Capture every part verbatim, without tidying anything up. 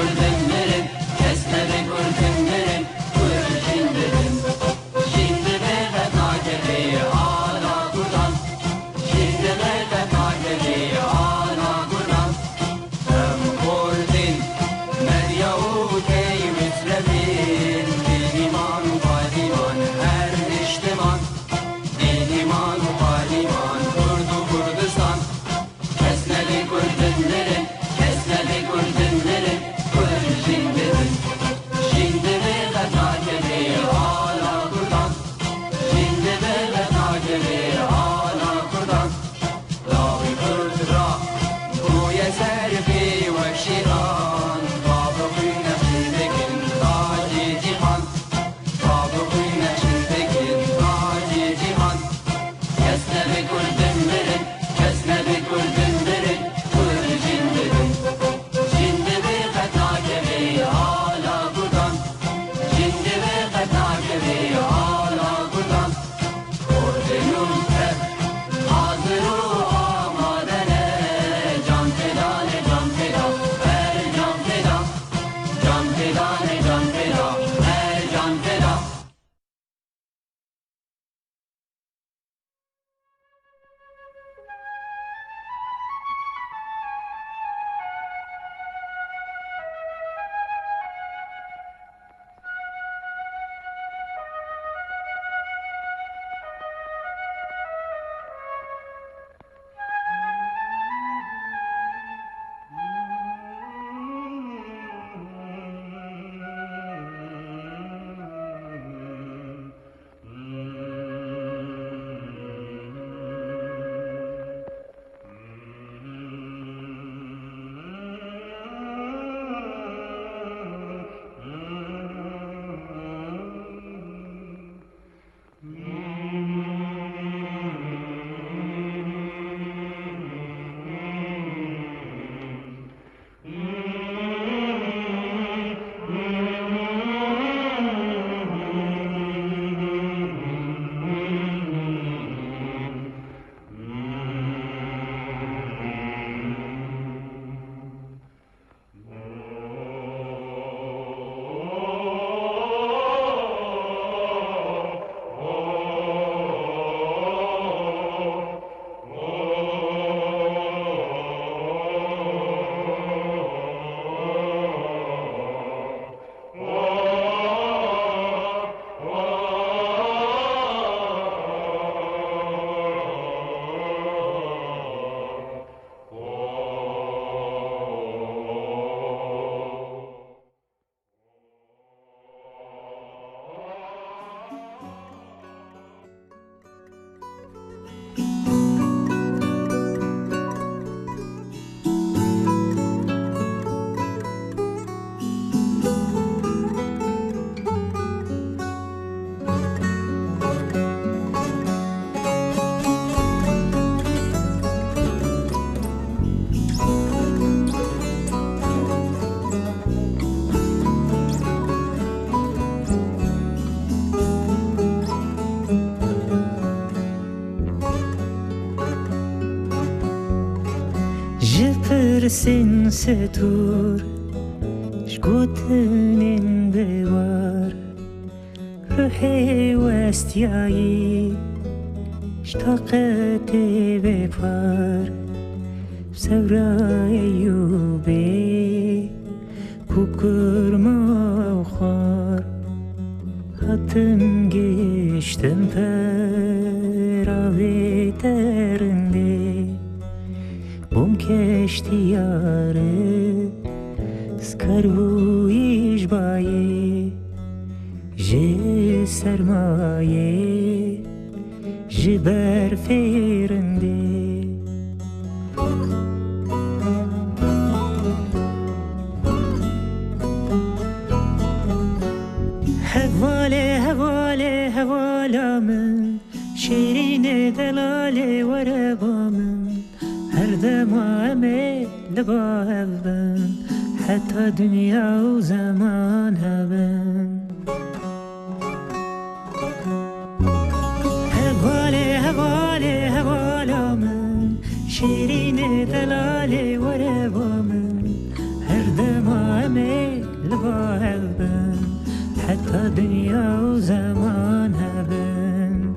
Sin setur şgotenen bevar ruhe westiyai shtaqat befar sevray yube kukurma khar hatim geçtim peraveterinde bum keşti yarı skaru işbaye je sermaye je berferinde hevale hevale hevalamın şirine delale varebamın her demame lebavben hatta dünya o zaman haben hevale hevale hevalamın şirine delale varebamın her demame حتی دنیا و زمان هبن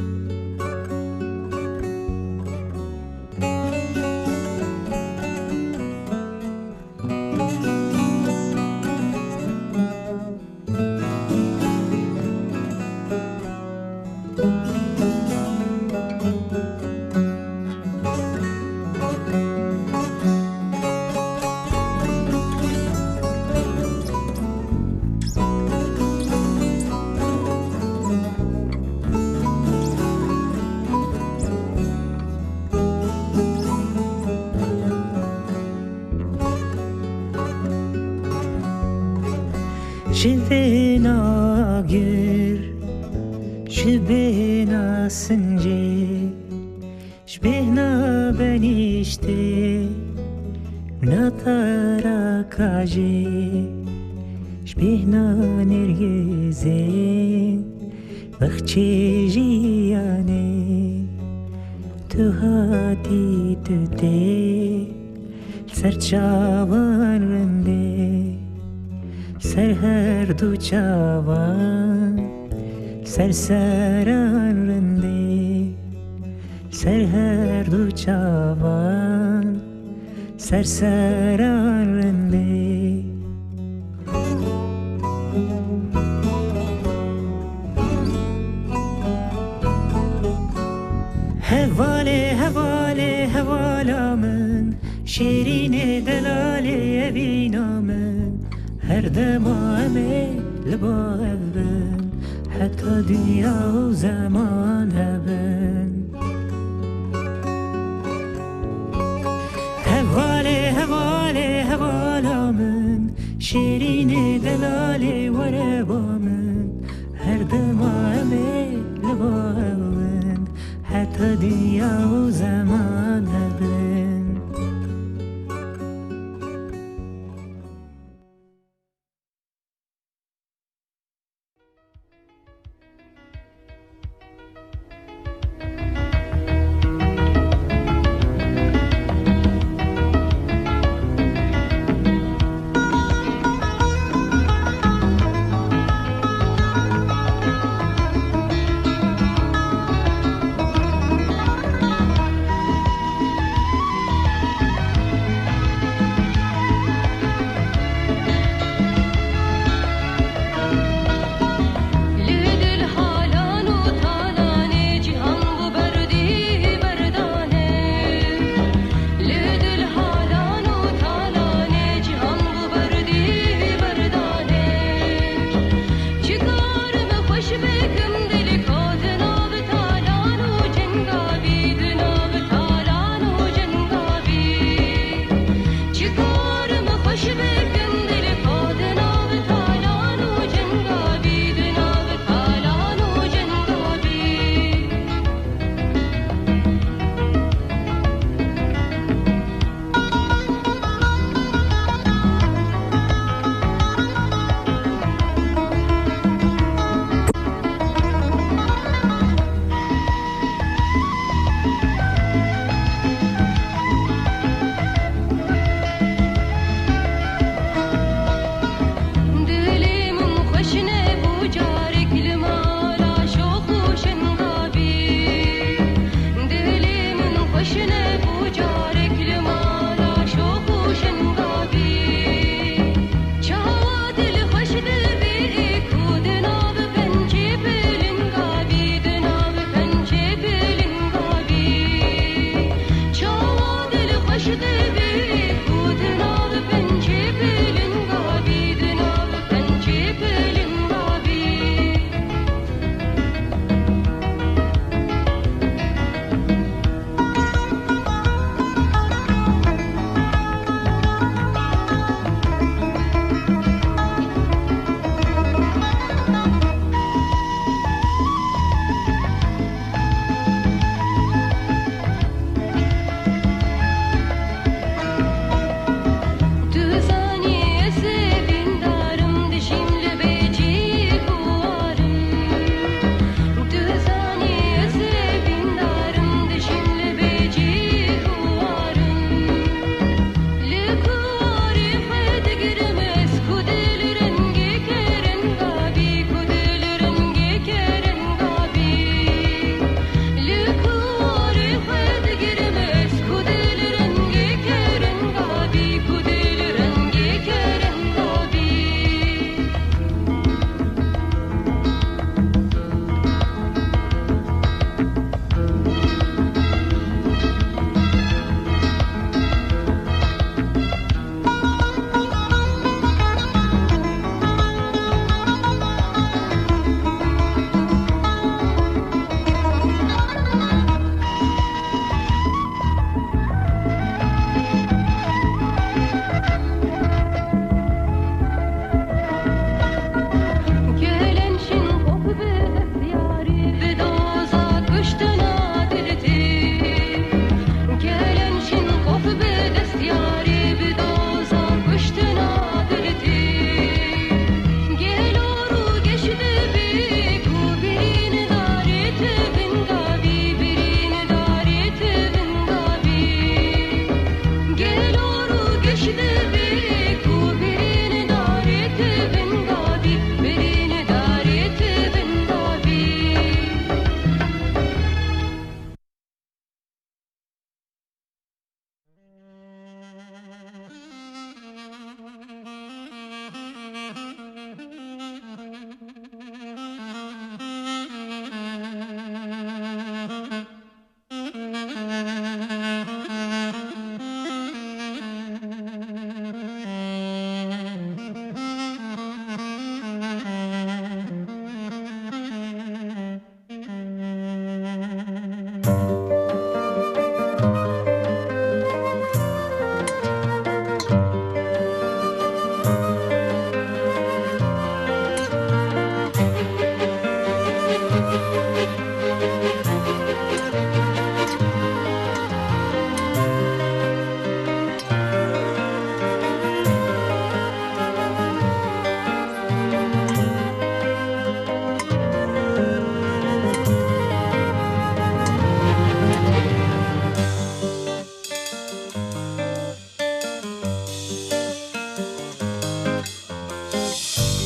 شبنا گر شبنا سنجي شبهنا بنيشتي نطارا كاجي شبهنا نرجزين بخشي جياني تهاتي تتي سرچاوان رنده سر هر دو چاوان سر سران رنده سر هر دو چاوان سر سران رنده هواله هواله هوالا من شیرین دلال یبینا من هر دمامه لبا هبن حتی دنیا و زمان هبن هواله هواله هوالا من شیرین دلال وربا من هر دمامه لبا هبن حتی دنیا و زمان هبن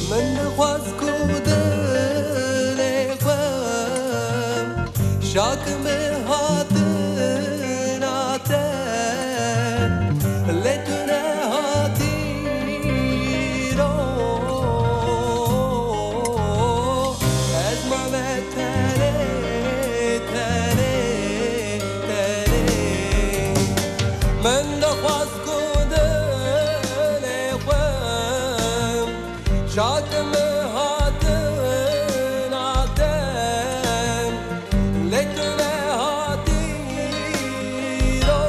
من خواست کودره خوام شاکم هاتن آتن لتونه هاتی رو از ما تره تره تره من خواست کودره خوام شاکم هاتن آتن لتونه هاتی رو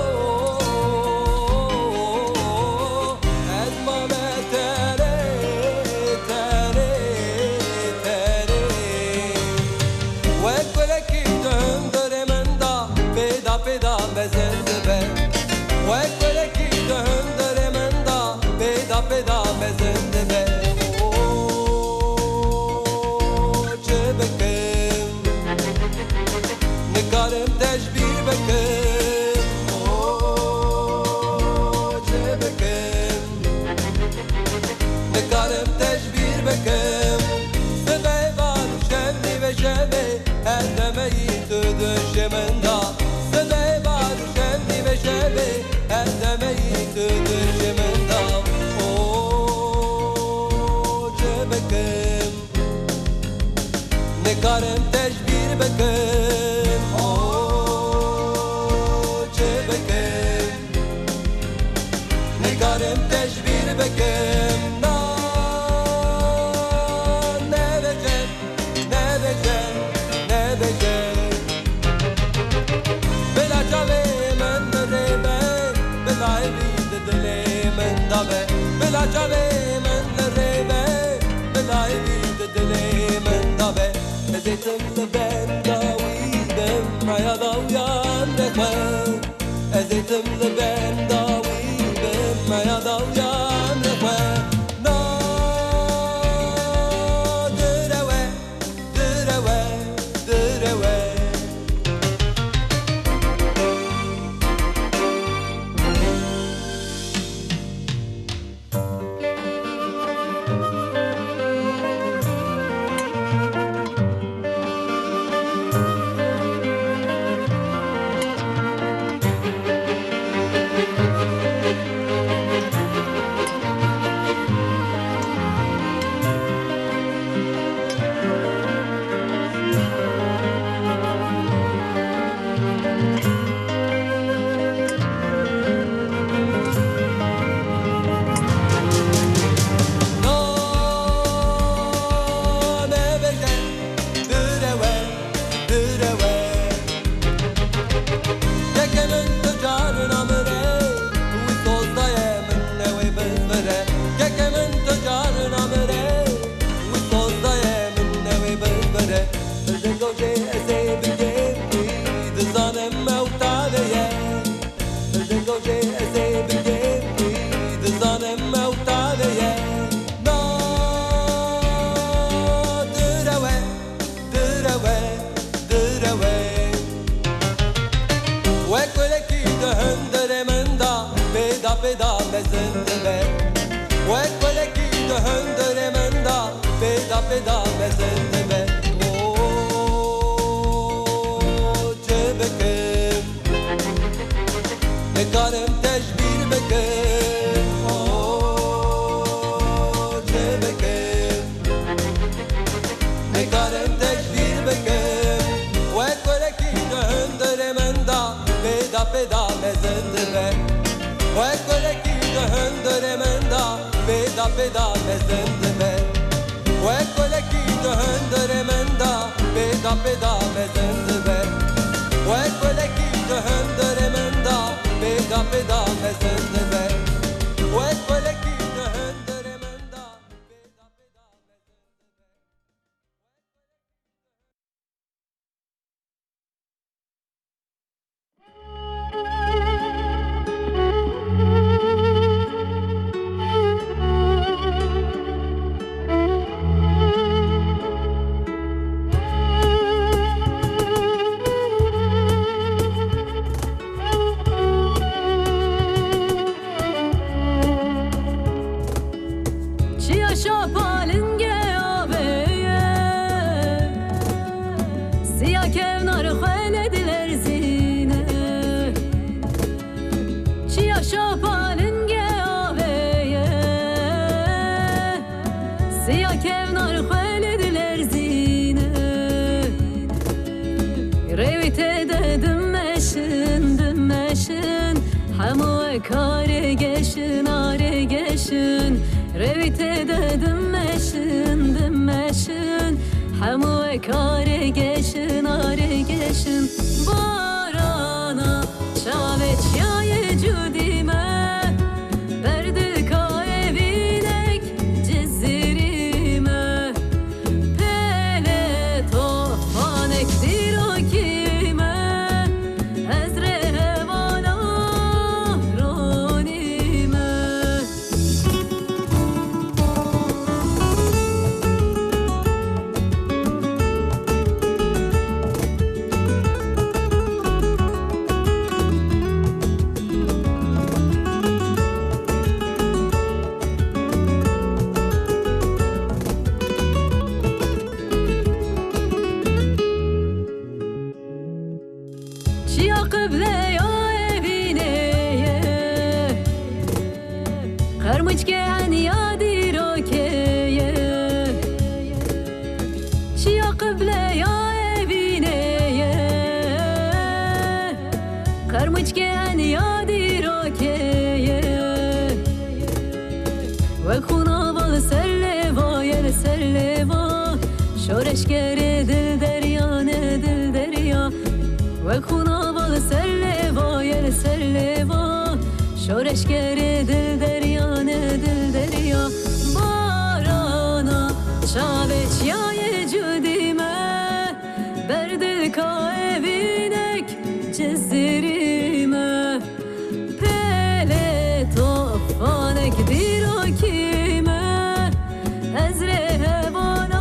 از ما تره تره تره وکلکی دندر من دا پیدا پیدا بزند به وکلکی دندر من دا پیدا پیدا بزند به چه بکم نگارم تشبیر بکم چه بکم نگارم تشبیر بکم سبعی بار شبی و شبی هر دمهی تو دشمندا سبعی بار شبی و شبی هر دمهی تو دشمندا چه بکم نگارم تشبیر بکم چه بکم نگارم تشبیر بکم نه نبجم نبجم نبجم بلا جاوه من نرمه بلا عبید دلی من دابه بلا جاوه من نرمه بلا عبید دلی من دابه ازیتم لبن داویدم عیادا ویان بخواه ازیتم لبن داویدم عیادا ویان بخواه نا دروه دروه دروه پیدا بزند به وکلکی دهندر من دا پیدا پیدا بزند به چه بکم نگارم تشبیر بکم چه بکم نگارم تشبیر بکم وکلکی دهندر من دا پیدا پیدا بزند به وکلکی دهندر من دا پیدا پیدا بزند به وکلکی دهندر من دا پیدا پیدا بزند به وکلکی دهندر من دا پیدا پیدا بزند به وکلکی دهندر من دا پیدا پیدا Çiğ şapalın gel سیا کفنار خالدler zine Revite dedim meşin demeşin Hamu kare geçin are geçin Revite dedim meşin demeşin Hamu kare geçin are geçin Barana şavet şaye cudime شورش کرده دل دریا نه دل دریا و خونا بال سر لوا یل سر لوا شورش کرده دل دریا نه دل دریا بارانا شاوه چیای جودیمه بر دل که بینک جزیریمه پله توفانک دیرو کیمه از رهبانا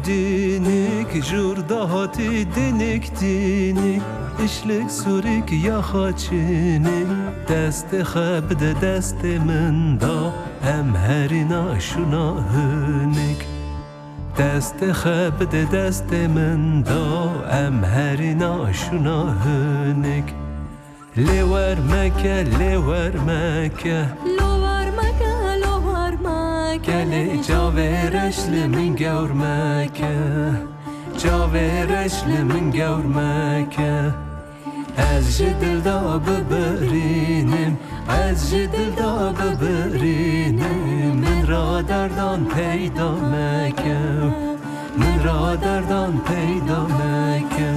dinik jurda hati dinik dinik işlik surik ya haçini dest xeb de dest min da em herina şuna hünik dest xeb de dest min da em herina şuna hünik lewer meke lewer meke لوار مکه لوار مکه گلی جاویرش لمن گور مکه جاویرش لمن گور مکه از جدل دا ببرینم از جدل دا ببرینم من را دردان پیدا مکه من را دردان پیدا مکه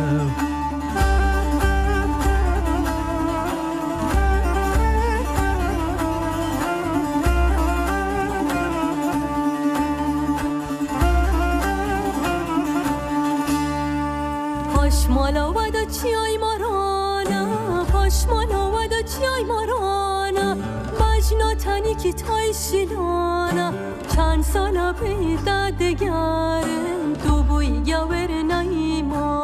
مالا و دا چیای مارانا پاش مالا و دا چیای مارانا مجنا تنی کی تای شیلانا چند سالا پیدا دگرم تو بوی گاور نایمان